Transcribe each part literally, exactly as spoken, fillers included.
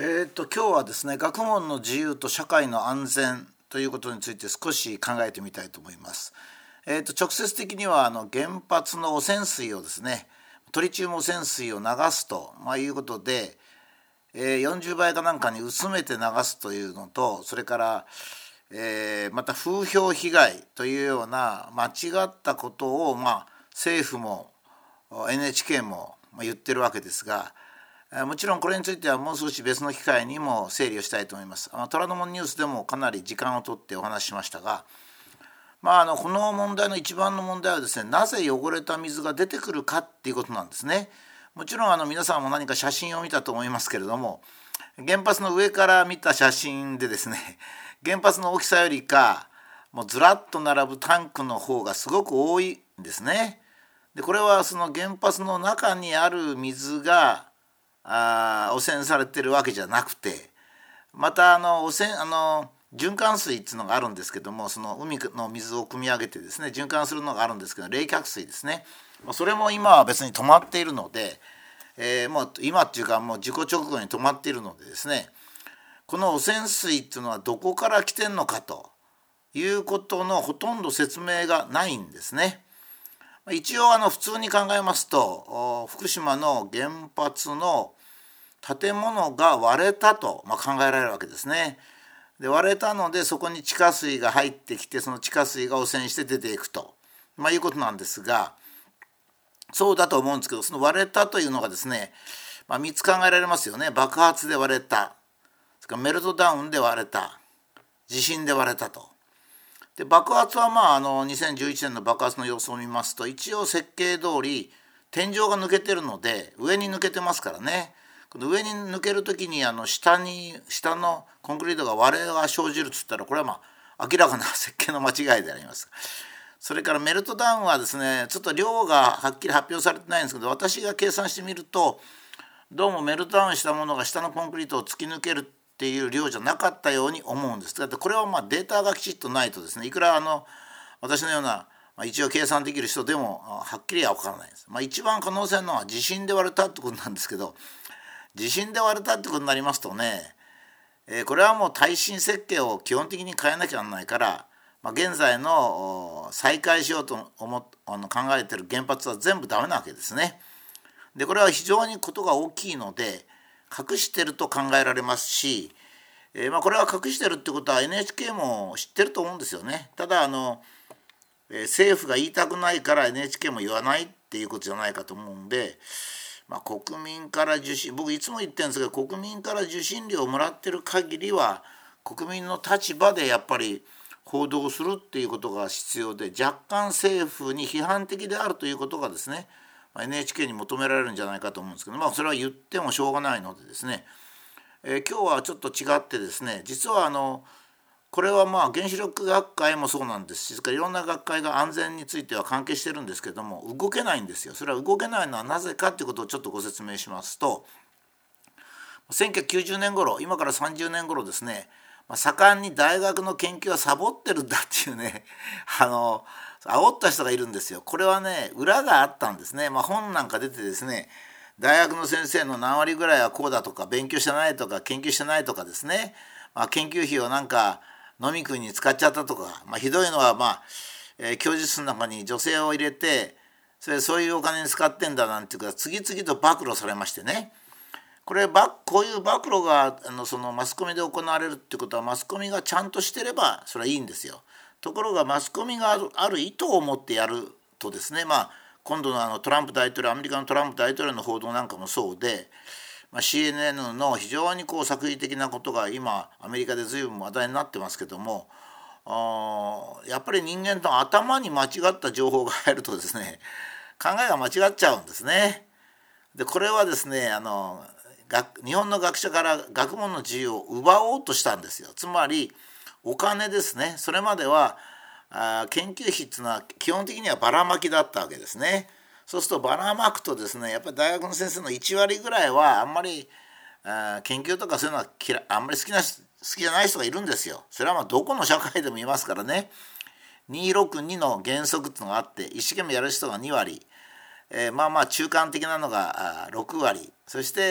えー、と今日はですね、学問の自由と社会の安全ということについて少し考えてみたいと思います。えー、と直接的にはあの原発の汚染水をですね、トリチウム汚染水を流すと、まあ、いうことで、えー、よんじゅうばいかなんかに薄めて流すというのと、それから、えーまた風評被害というような間違ったことを、まあ、政府も エヌエイチケー も言ってるわけですが、もちろんこれについてはもう少し別の機会にも整理をしたいと思います。虎ノ門ニュースでもかなり時間をとってお話ししましたが、まあ、あのこの問題の一番の問題はですね、なぜ汚れた水が出てくるかっていうことなんですね。もちろんあの皆さんも何か写真を見たと思いますけれども、原発の上から見た写真でですね、原発の大きさよりかもうずらっと並ぶタンクの方がすごく多いんですね。でこれはその原発の中にある水があ汚染されてるわけじゃなくて、またあの汚染あの循環水っていうのがあるんですけども、その海の水を汲み上げてですね循環するのがあるんですけど、冷却水ですね、それも今は別に止まっているので、えー、もう今っていうかもう事故直後に止まっているのでですね、この汚染水っていうのはどこから来てんのかということのほとんど説明がないんですね。一応あの普通に考えますと、福島の原発の建物が割れたと、まあ、考えられるわけですね。で割れたのでそこに地下水が入ってきて、その地下水が汚染して出ていくと、まあ、いうことなんですが、そうだと思うんですけど、その割れたというのがですね、まあ、みっつ考えられますよね。爆発で割れた、それからメルトダウンで割れた、地震で割れたと。で爆発はまああのにせんじゅういちねんの爆発の様子を見ますと、一応設計通り天井が抜けてるので上に抜けてますからね、この上に抜けるときにあの下に下のコンクリートが割れが生じるっつったら、これはまあ明らかな設計の間違いであります。それからメルトダウンはですね、ちょっと量がはっきり発表されてないんですけど、私が計算してみるとどうもメルトダウンしたものが下のコンクリートを突き抜けるっていう量じゃなかったように思うんです。だってこれはまあデータがきちっとないとですね、いくらあの私のような一応計算できる人でもはっきりは分からないです。まあ、一番可能性なのは地震で割れたってことなんですけど、地震で割れたってことになりますとね、えー、これはもう耐震設計を基本的に変えなきゃならないから、まあ、現在の再開しようと思あの考えている原発は全部ダメなわけですね。でこれは非常にことが大きいので隠してると考えられますし、えーまあ、これは隠してるってことは エヌエイチケー も知ってると思うんですよね。ただあの、えー、政府が言いたくないから エヌエイチケー も言わないっていうことじゃないかと思うんで、まあ、国民から受信僕いつも言ってるんですけど、国民から受信料をもらってる限りは国民の立場でやっぱり報道するっていうことが必要で、若干政府に批判的であるということがですね エヌエイチケー に求められるんじゃないかと思うんですけど、まあそれは言ってもしょうがないのでですね、えー、今日はちょっと違ってですね、実はあのこれはまあ原子力学会もそうなんですし、それからいろんな学会が安全については関係してるんですけども、動けないんですよ。それは動けないのはなぜかということをちょっとご説明しますと、せんきゅうひゃくきゅうじゅうねん頃、今からさんじゅうねん頃ですね、盛んに大学の研究はサボってるんだっていうねあの煽った人がいるんですよ。これはね裏があったんですね。まあ、本なんか出てですね、大学の先生の何割ぐらいはこうだとか、勉強してないとか研究してないとかですね、まあ、研究費をなんか飲み食いに使っちゃったとか、まあ、ひどいのは、まあえー、教授室の中に女性を入れて、それそういうお金に使ってんだなんていうか次々と暴露されましてね、これこういう暴露があのそのマスコミで行われるってことは、マスコミがちゃんとしてればそれはいいんですよ。ところがマスコミがある、ある意図を持ってやるとですね、まあ、今度のあのトランプ大統領アメリカのトランプ大統領の報道なんかもそうで、まあ、シーエヌエヌ の非常にこう作為的なことが今アメリカで随分話題になってますけども、あやっぱり人間の頭に間違った情報が入るとですね、考えが間違っちゃうんですね。でこれはですね、あの日本の学者から学問の自由を奪おうとしたんですよ。つまりお金ですね。それまではあ研究費っていうのは基本的にはばらまきだったわけですね。そうするとばらまくとですね、やっぱり大学の先生のいち割ぐらいはあんまりあ研究とかそういうのは嫌あんまり好きな好きじゃない人がいるんですよ。それはまあどこの社会でもいますからね。にひゃくろくじゅうにの原則っていうのがあって、一生懸命やる人がに割、えー、まあまあ中間的なのがろく割、そして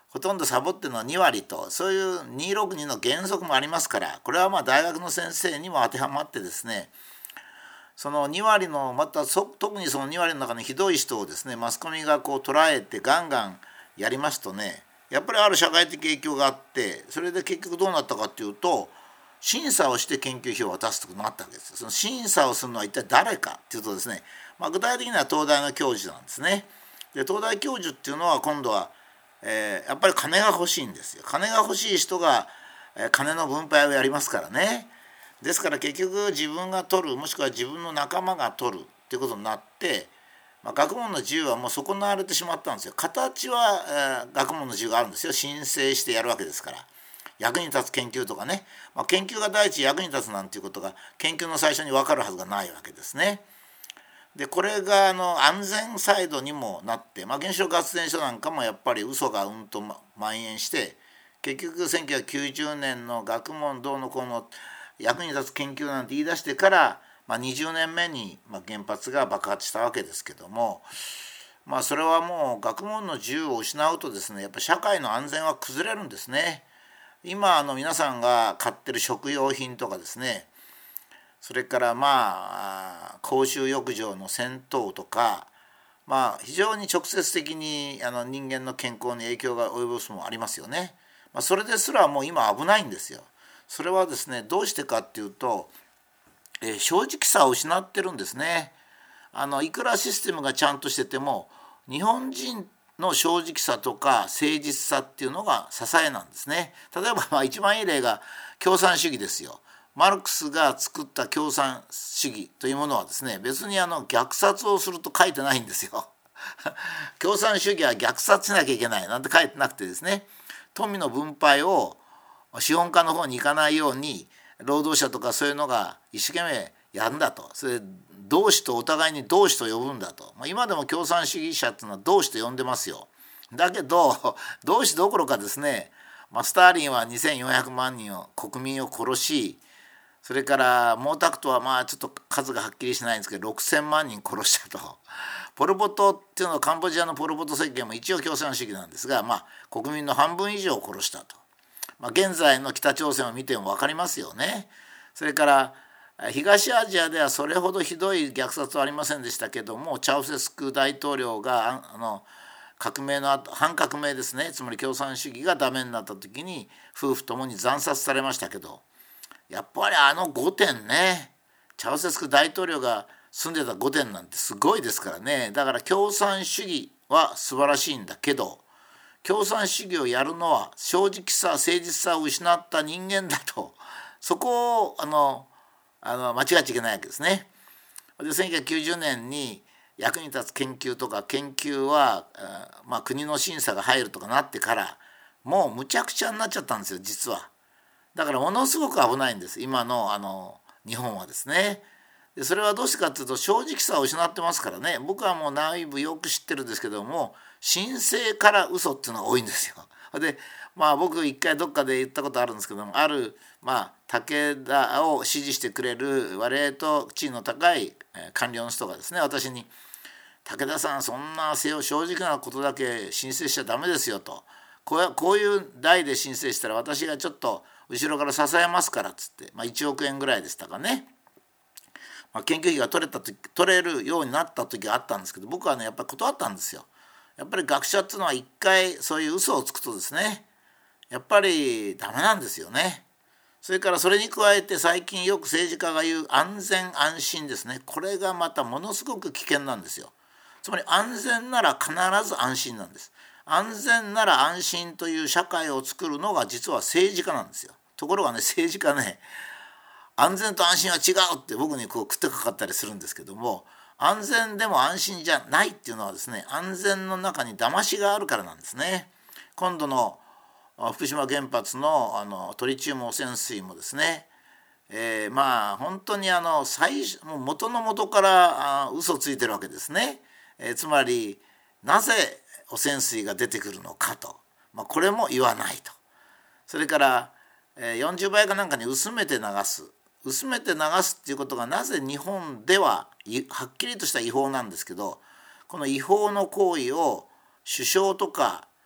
ほとんどサボってるのはにわりと、そういうにひゃくろくじゅうにの原則もありますから、これはまあ大学の先生にも当てはまってですね、そのにわりのまたそ特にそのにわりの中のひどい人をですね、マスコミがこう捉えてガンガンやりますとね、やっぱりある社会的影響があって、それで結局どうなったかっていうと、審査をして研究費を渡すとなったわけです。その審査をするのは一体誰かっていうとですね、まあ、具体的には東大の教授なんですね。で東大教授っていうのは今度は、えー、やっぱり金が欲しいんですよ。金が欲しい人が、えー、金の分配をやりますからね。ですから結局自分が取る、もしくは自分の仲間が取るっていうことになって、まあ、学問の自由はもう損なわれてしまったんですよ。形は、えー、学問の自由があるんですよ。申請してやるわけですから。役に立つ研究とかね、まあ、研究が第一役に立つなんていうことが研究の最初に分かるはずがないわけですね。でこれがあの安全サイドにもなって、まあ、原子力発電所なんかもやっぱり嘘がうんと蔓延して、結局せんきゅうひゃくきゅうじゅうねんの学問どうのこうの役に立つ研究なんて言い出してから、まあ、にじゅうねんめに原発が爆発したわけですけども、まあ、それはもう学問の自由を失うとですね、やっぱり社会の安全は崩れるんですね。今あの皆さんが買ってる食料品とかですね、それからまあ公衆浴場の銭湯とか、まあ非常に直接的にあの人間の健康に影響が及ぼすもありますよね。まあ、それですらもう今危ないんですよ。それはですね、どうしてかっていうと、えー、正直さを失ってるんですね。あのいくらシステムがちゃんとしてても、日本人の正直さとか誠実さっていうのが支えなんですね。例えばまあ一番いい例が共産主義ですよ。マルクスが作った共産主義というものはですね、別にあの虐殺をすると書いてないんですよ。共産主義は虐殺しなきゃいけないなんて書いてなくてですね、富の分配を資本家の方に行かないように労働者とかそういうのが一生懸命やるんだと。それ同志とお互いに同志と呼ぶんだと。まあ、今でも共産主義者っていうのは同志と呼んでますよ。だけど同志どころかですね、まあ、スターリンはにせんよんひゃくまんにんを国民を殺し、それから毛沢東はまあちょっと数がはっきりしないんですけどろくせんまんにん殺したと。ポル・ポトっていうのはカンボジアのポル・ポト政権も一応共産主義なんですが、まあ、国民の半分以上を殺したと。まあ、現在の北朝鮮を見ても分かりますよね。それから東アジアではそれほどひどい虐殺はありませんでしたけども、チャウセスク大統領があの革命の後、反革命ですね、つまり共産主義がダメになった時に夫婦ともに惨殺されましたけど、やっぱりあのごてんね、チャウセスク大統領が住んでたごてんなんてすごいですからね。だから共産主義は素晴らしいんだけど、共産主義をやるのは正直さ誠実さを失った人間だと、そこをあのあの間違っちゃいけないわけですね。でせんきゅうひゃくきゅうじゅうねんに役に立つ研究とか研究は、まあ、国の審査が入るとかなってからもうむちゃくちゃになっちゃったんですよ実は。だからものすごく危ないんです今のあの日本はですね。でそれはどうしてかっていうと、正直さを失ってますからね。僕はもう内部よく知ってるんですけども、申請から嘘っていうのが多いんですよ。でまあ僕一回どっかで言ったことあるんですけども、あるまあ武田を支持してくれる割合と地位の高い官僚の人がですね、私に「武田さん、そんな正直なことだけ申請しちゃダメですよ」と。こうこういう題で申請したら私がちょっと後ろから支えますからっつって、まあ、いちおくえんぐらいでしたかね、まあ、研究費が取れた時取れるようになった時があったんですけど、僕はねやっぱり断ったんですよ。やっぱり学者っていうのは一回そういう嘘をつくとですね、やっぱりダメなんですよね。それからそれに加えて最近よく政治家が言う安全安心ですね。これがまたものすごく危険なんですよ。つまり安全なら必ず安心なんです。安全なら安心という社会を作るのが実は政治家なんですよ。ところがね、政治家ね、安全と安心は違うって僕にこう食ってかかったりするんですけども、安全でも安心じゃないっていうのはですね、安全の中に騙しがあるからなんですね。今度の福島原発のあのトリチウム汚染水もですね、えー、まあ本当にあの最もう元の元からあ嘘ついてるわけですね。えー、つまりなぜ汚染水が出てくるのかと、まあ、これも言わないと。それから、えー、よんじゅうばいかなんかに薄めて流す薄めて流すっていうことがなぜ日本でははっきりとした違法なんですけど、この違法の行為を首相とか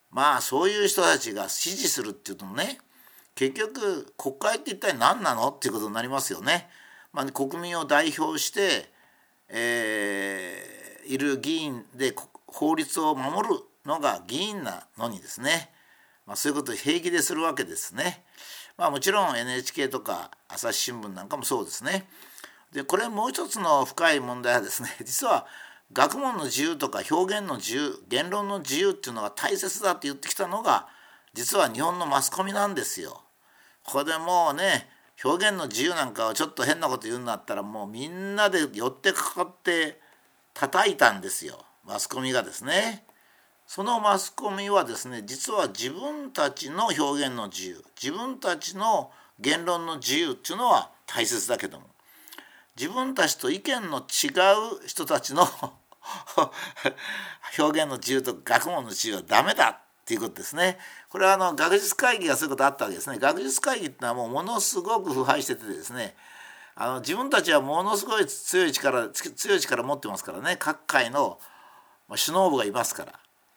まあそういう人たちが支持するっていうとね、結局国会って一体何なのっていうことになりますよね。まあ、国民を代表して、えーいる議員で法律を守るのが議員なのにですね、まあ、そういうことを平気でするわけですね。まあ、もちろん エヌエイチケー とか朝日新聞なんかもそうですね。でこれもう一つの深い問題はですね、実は学問の自由とか表現の自由、言論の自由っていうのが大切だって言ってきたのが実は日本のマスコミなんですよ。ここでもうね、表現の自由なんかをちょっと変なこと言うんだったらもうみんなで寄ってかかって叩いたんですよ、マスコミがですね。そのマスコミはですね、実は自分たちの表現の自由、自分たちの言論の自由っていうのは大切だけども、自分たちと意見の違う人たちの表現の自由と学問の自由はダメだっていうことですね。これはあの学術会議がそういうことあったわけですね。学術会議ってのはもうものすごく腐敗しててですね、あの自分たちはものすごい強い力強い力持ってますからね。各界の首脳部がいますから、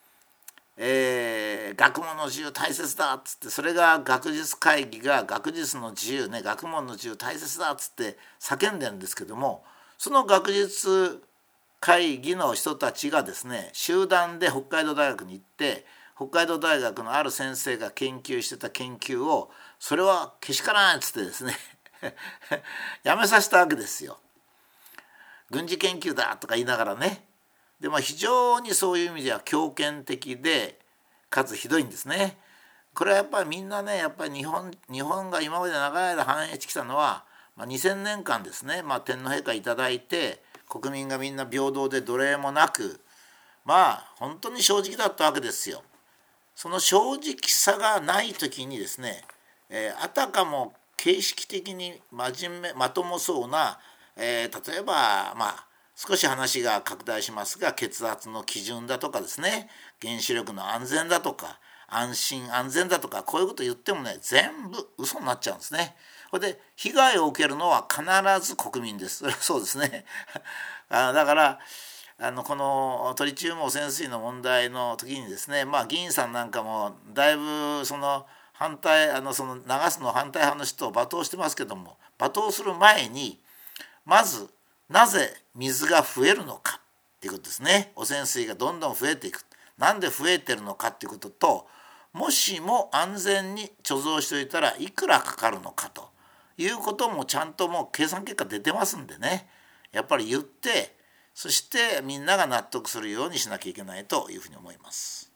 えー、学問の自由大切だっつって、それが学術会議が学術の自由ね、学問の自由大切だっつって叫んでるんですけども、その学術会議の人たちがですね、集団で北海道大学に行って、北海道大学のある先生が研究してた研究を、それはけしからないっつってですねやめさせたわけですよ。軍事研究だとか言いながらね。で、まあ、非常にそういう意味では強権的でかつひどいんですね。これはやっぱりみんなね、やっぱり日本日本が今まで長い間繁栄してきたのは、まあ、にせんねんかんですね、まあ、天皇陛下いただいて国民がみんな平等で奴隷もなく、まあ本当に正直だったわけですよ。その正直さがない時にですね、えー、あたかも形式的に真面目まともそうな、えー、例えばまあ少し話が拡大しますが、血圧の基準だとかですね、原子力の安全だとか安心安全だとか、こういうこと言ってもね、全部嘘になっちゃうんですね。これで被害を受けるのは必ず国民です。それはそうですねあだからあのこのトリチウム汚染水の問題の時にですね、まあ議員さんなんかもだいぶその反対あのその流すの反対派の人を罵倒してますけども、罵倒する前にまずなぜ水が増えるのかっていうことですね。汚染水がどんどん増えていく、なんで増えてるのかっていうことと、もしも安全に貯蔵しておいたらいくらかかるのかということもちゃんともう計算結果出てますんでね、やっぱり言って、そしてみんなが納得するようにしなきゃいけないというふうに思います。